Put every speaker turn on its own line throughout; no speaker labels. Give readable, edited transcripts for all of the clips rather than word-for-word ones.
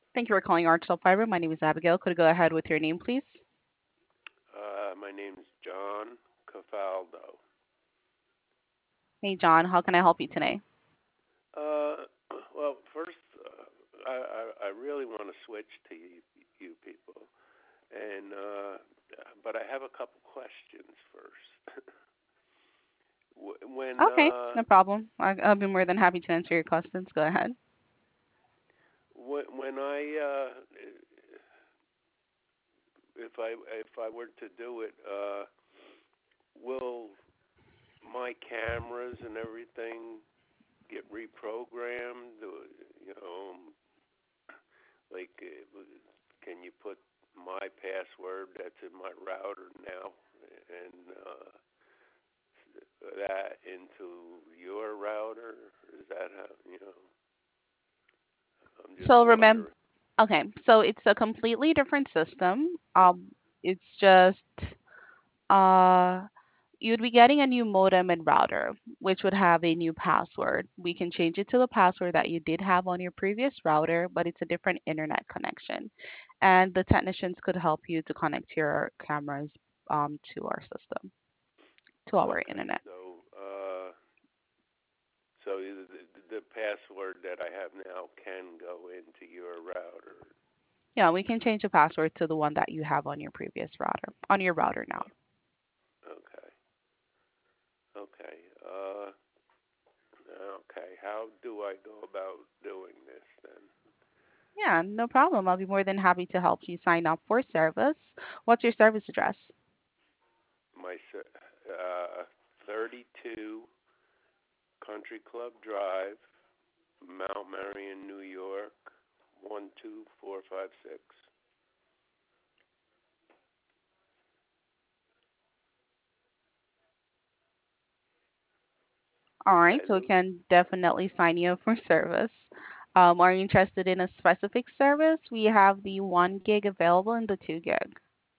Thank you for calling Arch Fiber. My name is Abigail. Could you go ahead with your name, please?
My name's John Cafaldo.
Hey, John. How can I help you today?
Uh, well, first, I really want to switch to you people, and but I have a couple questions first. when
Okay, no problem. I'll be more than happy to answer your questions. Go ahead.
when I if I were to do it, will my cameras and everything get reprogrammed? You know, like, can you put my password that's in my router now and that into your router? Is that how, I'm just
So remember,
wondering.
okay, so it's a completely different system. It's just uh, you'd be getting a new modem and router, which would have a new password. We can change it to the password that you did have on your previous router, but it's a different internet connection. And the technicians could help you to connect your cameras to our system, to our
Okay,
internet.
so the password that I have now can go into your router.
Yeah, we can change the password to the one that you have on your previous router, on your router now.
Okay, okay, okay. How do I go about doing this then?
Yeah, no problem. I'll be more than happy to help you sign up for service. What's your service address?
My 32 Country Club Drive, Mount Marion, New York, 12456.
All right, so we
Hello.
can definitely sign you up for service. Are you interested in a specific service? We have the 1 gig available and the 2 gig.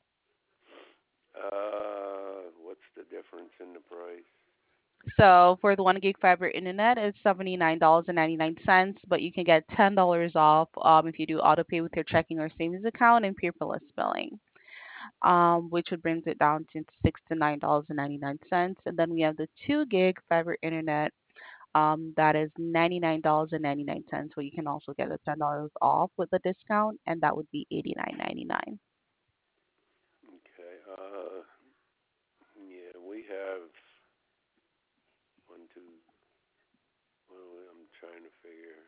What's the difference in the price?
So for the 1 gig fiber internet, it's $79.99, but you can get $10 off if you do auto pay with your checking or savings account and paperless billing, which would brings it down to $69.99. And then we have the 2 gig fiber internet. That is $99.99, where you can also get a $10 off with a discount, and that would be $89.99.
Okay. Yeah, we have one, two. Well, I'm trying to figure.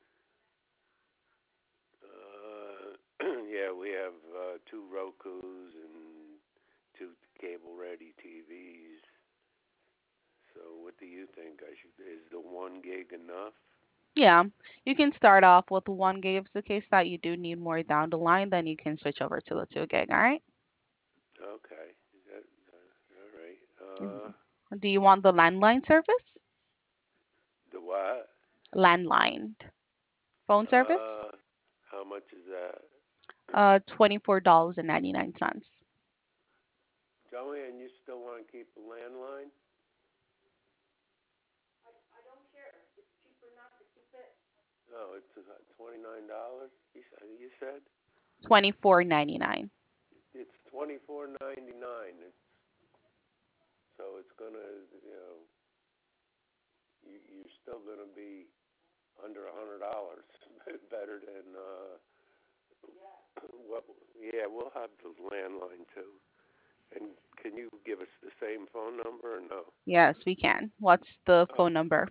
Yeah, we have two Roku's and two cable-ready TVs. So, what do you think? I should Is the 1 gig enough?
Yeah, you can start off with 1 gig. If it's the case that you do need more down the line, then you can switch over to the 2 gig. All right.
Okay. All right.
Mhm. Do you want the landline service?
The what?
Landline phone service?
Uh, how much is that?
$24.99.
Joanne, you still want to keep the landline? No, it's $29. You said
$24.99.
it's 24.99. It's gonna, you know, you're still gonna be under $100 better than what? Yeah, we'll have the landline too. And can you give us the same phone number or no?
Yes, we can. What's the
Oh,
phone number?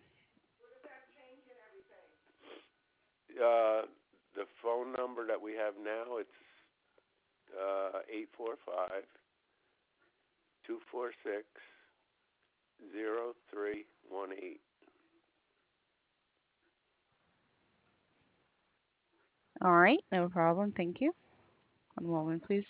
uh, the phone number that we have now, it's 845-246-0318.
All right, no problem. Thank you. One moment, please.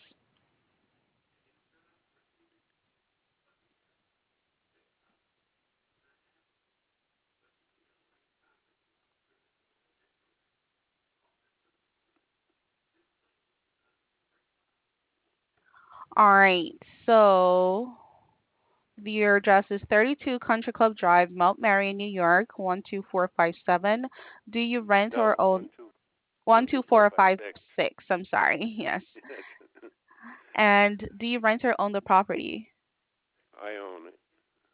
All right, so your address is 32 Country Club Drive, Mount Marion, New York, 12457. Do you rent
No,
or own One, two, four, 5,
12456.
6. I'm sorry. Yes. And do you rent or own the property?
I own it.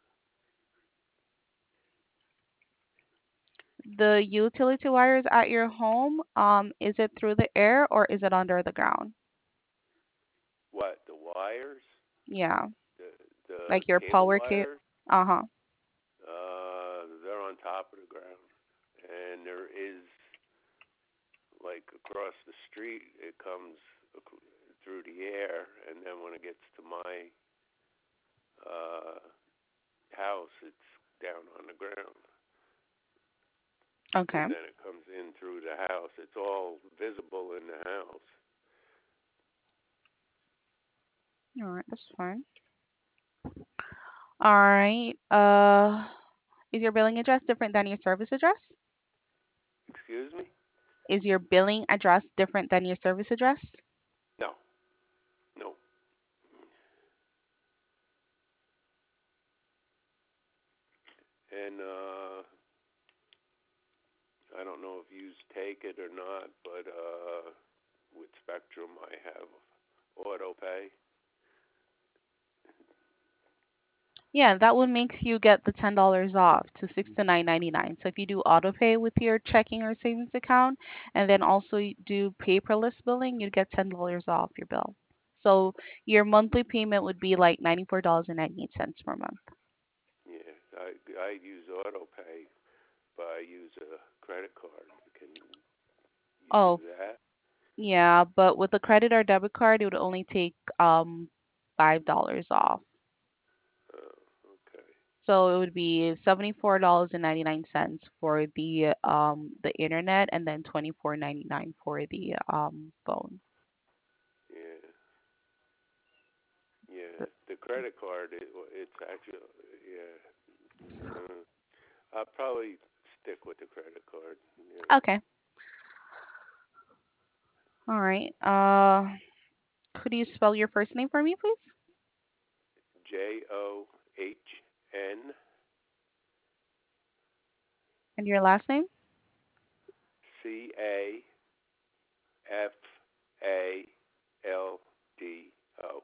The utility wires at your home, is it through the air or is it under the ground?
What? The wires?
Yeah,
The the
like your
cable
power cable.
wires?
Uh-huh.
They're on top of the ground, and there is like across the street. It comes through the air, and then when it gets to my uh, house, it's down on the ground,
Okay.
and then it comes in through the house. It's all visible in the house.
All right, that's fine. All right. Is your billing address different than your service address?
Excuse me?
Is your billing address different than your service address?
No, no. And I don't know if you take it or not, but with Spectrum, I have auto pay.
Yeah, that would make you get the $10 off to 69.99. So if you do auto pay with your checking or savings account and then also do paperless billing, you'd get $10 off your bill. So your monthly payment would be like $94.98 per month.
Yeah, I use auto pay, but I use a credit card. Can you
Oh,
do that?
yeah, but with a credit or debit card, it would only take $5 off.
Okay.
So it would be $74.99 for the internet and then 24.99 for the phone.
Yeah, yeah. The credit card, it's actually, yeah. I'll probably stick with the credit card. Yeah.
Okay. All right. Could you spell your first name for me, please?
JOHN
And your last name?
CAFALDO.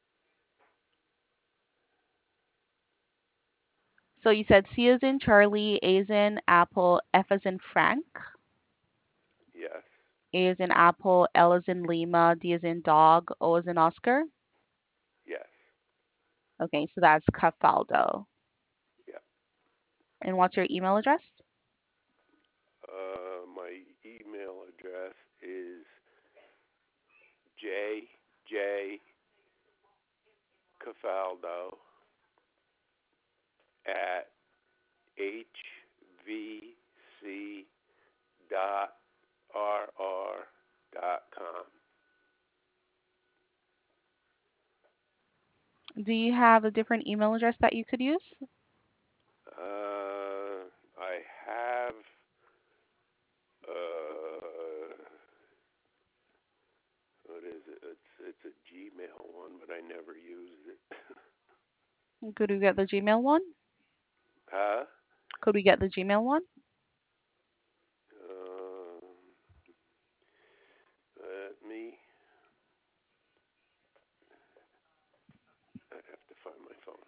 So you said C as in Charlie, A as in Apple, F as in Frank,
Yes,
A as in Apple, L as in Lima, D as in Dog, O as in Oscar.
yes,
Okay, so that's Cafaldo.
yeah.
And what's your email address?
My email address is jjcafaldo at hvc dot rr.com.
Do you have a different email address that you could use?
I have uh, what is it? It's a Gmail one, but I never used it.
Could we get the Gmail one?
Huh?
Could we get the Gmail one?
Um, let me. I have to find my phone.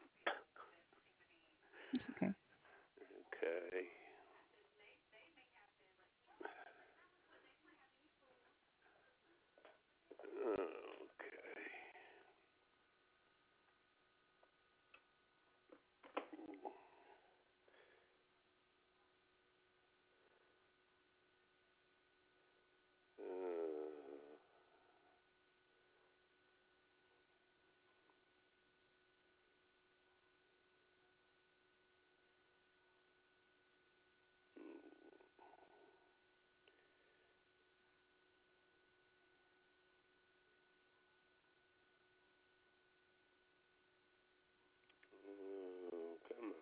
It's okay.
Okay. Okay. Come on.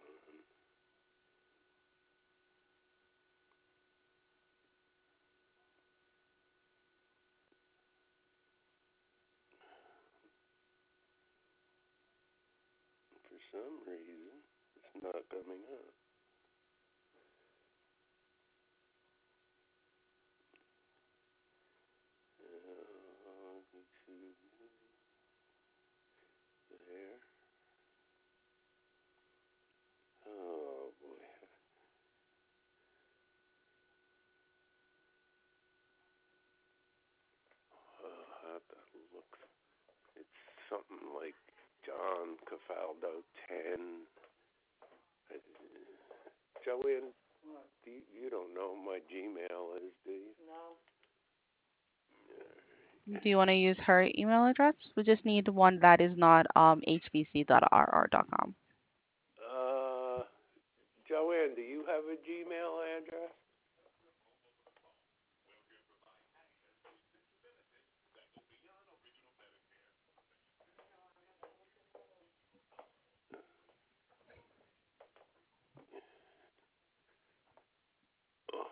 For some reason, it's not coming up. There. Oh boy. I have to look. It's something like John Cafaldo 10. Uh, Joanne, you don't know my Gmail is, do you?
Do you want to use her email address? We just need one that is not hbc.rr.com.
Uh, Joanne, do you have a Gmail address? Oh,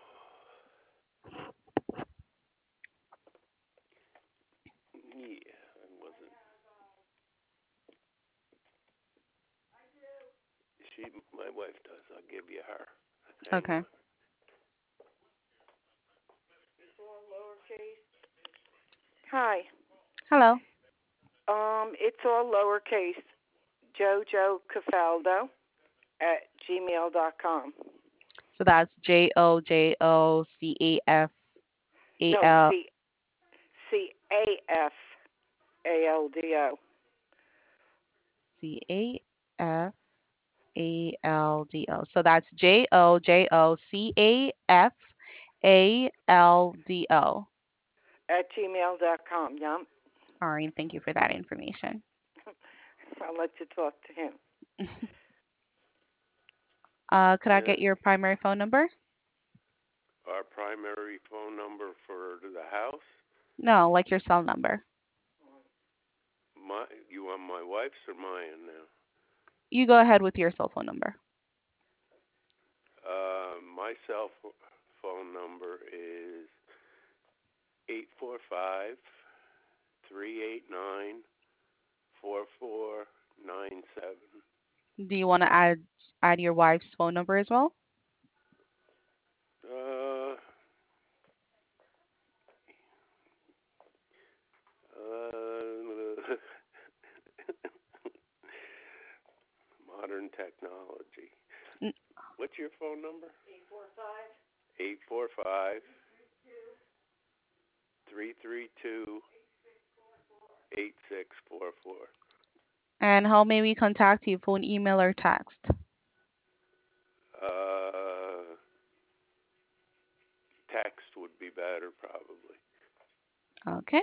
yeah, I wasn't. She, my wife does. I'll give you her. Hang
Okay.
on.
Hi.
Hello.
It's all lowercase. Jojo Cafaldo at gmail.com.
So that's
No,
JOJOCAFAL
CAFALDO
CAFALDO. So that's JOJOCAFALDO.
at gmail.com. Yep.
All right. Thank you for that information.
I'll let you talk to him.
Could I get
And
your primary phone number?
our primary phone number for the house.
No, like your cell number.
You want my wife's or mine now?
You go ahead with your cell phone number.
My cell phone number is 845-389-4497.
Do you want to add your wife's phone number as well?
Uh, uh, modern technology.
N-
What's your phone number? 845-332-8644.
And how may we contact you? Phone, email, or text?
Uh, Text would be better, probably.
Okay.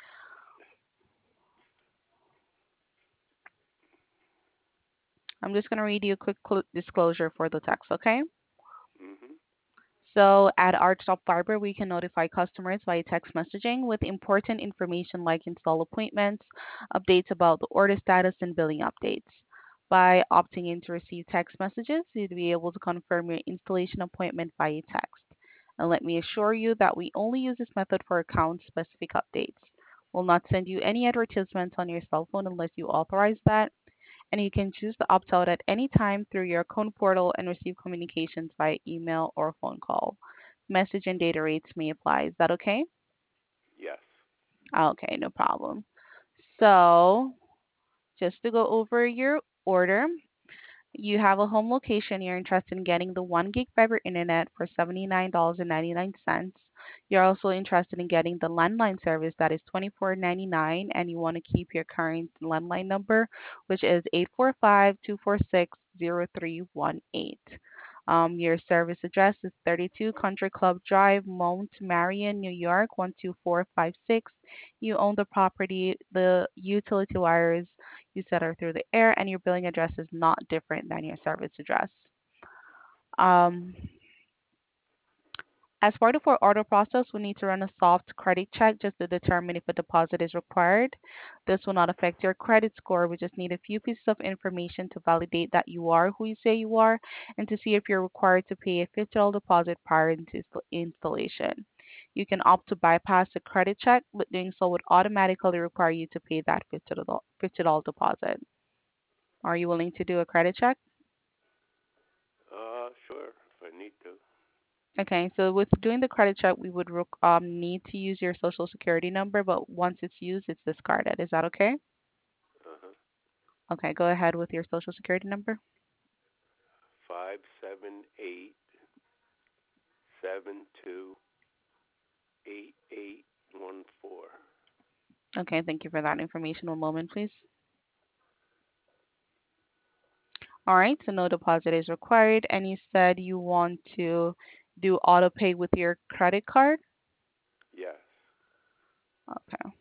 I'm just going to read you a quick disclosure for the text, okay?
Mhm.
So at Archtop Fiber, we can notify customers via text messaging with important information like install appointments, updates about the order status, and billing updates. By opting in to receive text messages, you'll be able to confirm your installation appointment via text. And let me assure you that we only use this method for account-specific updates. We'll not send you any advertisements on your cell phone unless you authorize that, and you can choose to opt out at any time through your account portal and receive communications via email or phone call. Message and data rates may apply. Is that okay?
Yes.
Okay, no problem. So, just to go over your order, you have a home location, you're interested in getting the 1 gig fiber internet for $79.99. You're also interested in getting the landline service that is $24.99, and you want to keep your current landline number, which is 845-246-0318. Your service address is 32 Country Club Drive, Mount Marion, New York 12456. You own the property. The utility wires you set are through the air, and your billing address is not different than your service address. Um, as part of our order process, we need to run a soft credit check just to determine if a deposit is required. This will not affect your credit score. We just need a few pieces of information to validate that you are who you say you are and to see if you're required to pay a $50 deposit prior to installation. You can opt to bypass a credit check, but doing so would automatically require you to pay that $50 deposit. Are you willing to do a credit check?
Sure, if I need to.
Okay, so with doing the credit check, we would need to use your social security number, but once it's used, it's discarded. Is that okay?
Uh-huh.
Okay, go ahead with your social security number.
578-728814.
Okay, thank you for that information. One moment, please. All right, so no deposit is required, and you said you want to do auto pay with your credit card.
Yes.
Okay.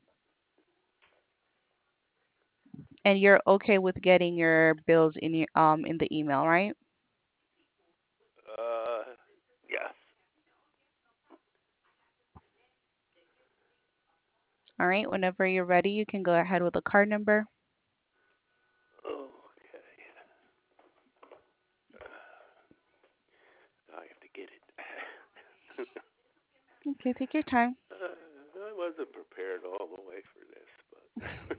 And you're okay with getting your bills in the email, right?
Yes.
All right, whenever you're ready, you can go ahead with the card number.
Okay. I have to get it.
Okay, take your time.
I wasn't prepared all the way for this, but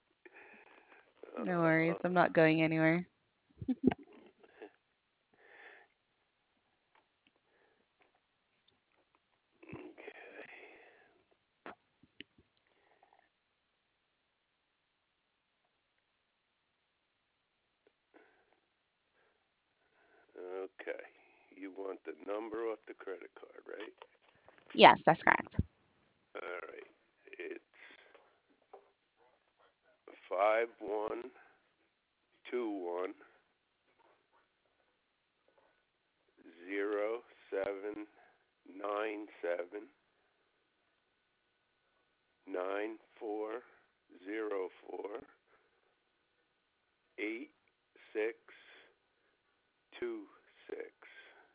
No worries, I'm not going anywhere.
okay. You want the number off the credit card, right?
Yes, that's correct.
All right. It's 51210794048626.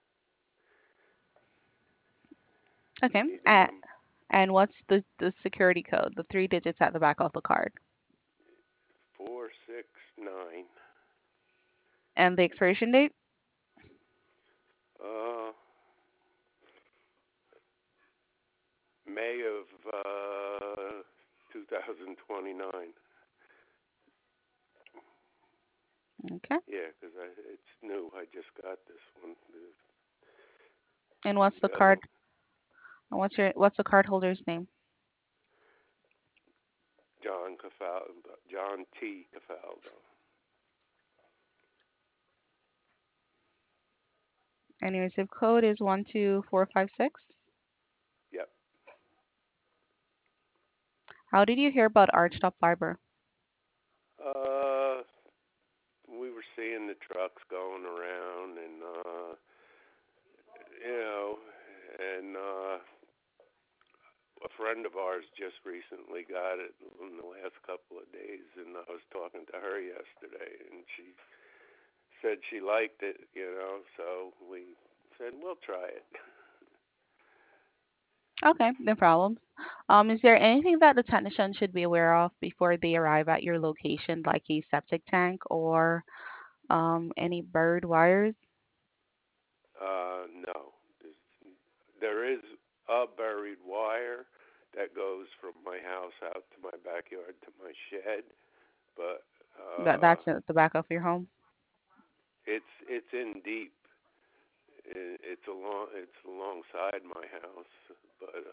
Okay.
You need the number.
And what's the security code, the three digits at the back of the card,
469.
and the expiration date?
Uh, May of 2029.
Okay.
Yeah, because it's new. I just got this one.
And what's the
The other
card? And what's the card holder's name?
John Cafaldo, John T. Cafaldo.
And your zip code is 12456.
Yep.
How did you hear about Archtop Fiber?
Uh, we were seeing the trucks going around, and you know, and a friend of ours just recently got it in the last couple of days, and I was talking to her yesterday, and she said she liked it, so we said we'll try it.
Okay, no problem. Is there anything that the technician should be aware of before they arrive at your location, like a septic tank or any buried wires?
No. There is a buried wire that goes from my house out to my backyard to my shed, but
That's at the back of your home.
it's in deep. It's alongside my house, but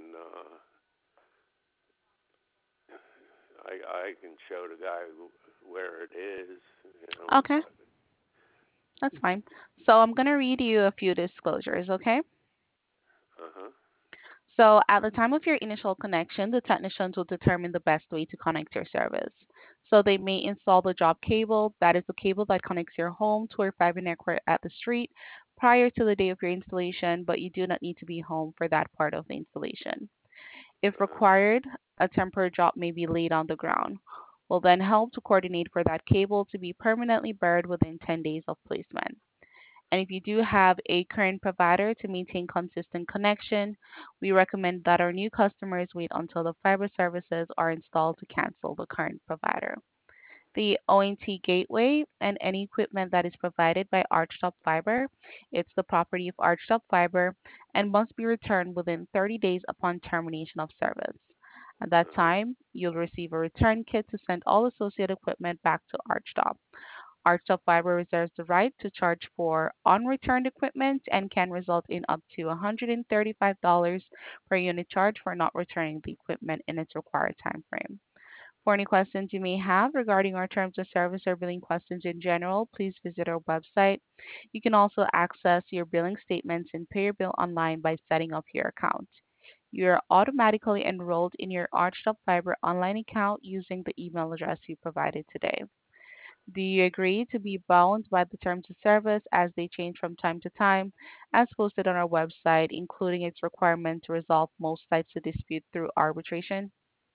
I can show the guy where it is.
Okay, that's fine. So I'm gonna read you a few disclosures, okay?
Uh huh.
So at the time of your initial connection, the technicians will determine the best way to connect your service. So they may install the drop cable, that is the cable that connects your home to your fiber network at the street prior to the day of your installation, but you do not need to be home for that part of the installation. If
Uh huh.
required, a temporary drop may be laid on the ground. We'll then help to coordinate for that cable to be permanently buried within 10 days of placement. And if you do have a current provider to maintain consistent connection, we recommend that our new customers wait until the fiber services are installed to cancel the current provider. The ONT gateway and any equipment that is provided by Archtop Fiber, it's the property of Archtop Fiber and must be returned within 30 days upon termination of service. At that
Uh huh.
time, you'll receive a return kit to send all associated equipment back to Archtop. Archtop Fiber reserves the right to charge for unreturned equipment and can result in up to $135 per unit charge for not returning the equipment in its required time frame. For any questions you may have regarding our terms of service or billing questions in general, please visit our website. You can also access your billing statements and pay your bill online by setting up your account. You are automatically enrolled in your Archtop Fiber online account using the email address you provided today. Do you agree to be bound by the terms of service as they change from time to time, as posted on our website, including its requirement to resolve most types of dispute through arbitration?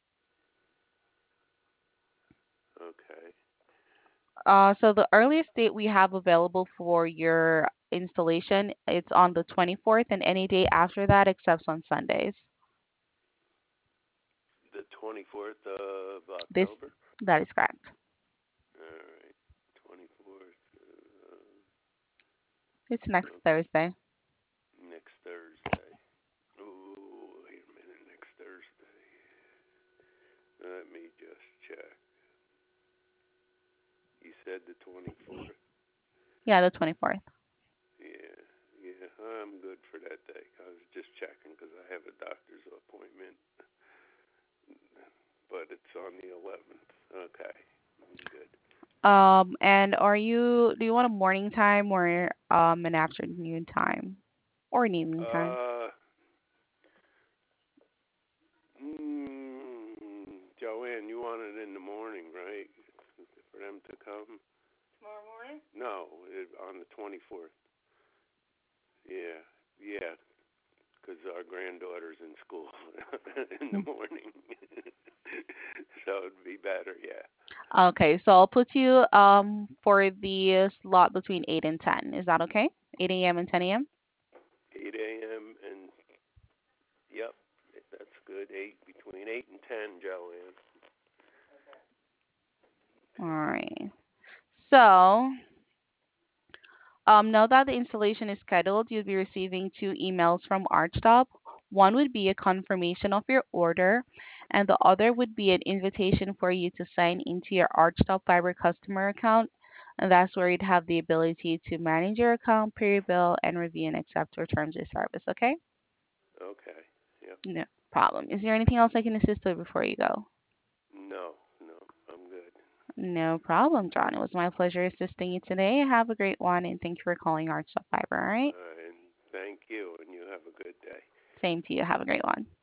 Okay.
So the earliest date we have available for your installation, it's on the 24th, and any day after that except on Sundays.
The 24th of
This
October?
that is correct.
All right. 24th.
It's next
Okay.
Thursday.
Next Thursday. Ooh, wait a minute. Next Thursday. Let me just check. You said the 24th?
Yeah, the 24th.
Yeah. Yeah, I'm good for that day. I was just checking because I have a doctor's appointment, but it's on the 11th. Okay. I'm good.
And do you want a morning time or an afternoon time or an evening time?
Uh, Joanne, you want it in the morning, right? For them to come?
Tomorrow morning?
No, on the 24th. Yeah, yeah, because our granddaughter's in school in the morning. So it'd be better, yeah.
Okay, so I'll put you for the slot between 8 and 10. Is that okay? 8 a.m. and 10 a.m.?
8 a.m. and, yep, that's good. Between 8 and 10, Joanne.
All right. So, now that the installation is scheduled, you'll be receiving two emails from Archtop. One would be a confirmation of your order, and the other would be an invitation for you to sign into your Archtop Fiber customer account. And that's where you'd have the ability to manage your account, pay your bill, and review and accept your terms of service. Okay?
Okay, yep.
No problem. Is there anything else I can assist with before you go?
No, no, I'm good.
No problem, John. It was my pleasure assisting you today. Have a great one, and thank you for calling Archtop Fiber. All right?
And thank you, and you have a good day.
Same to you. Have a great one.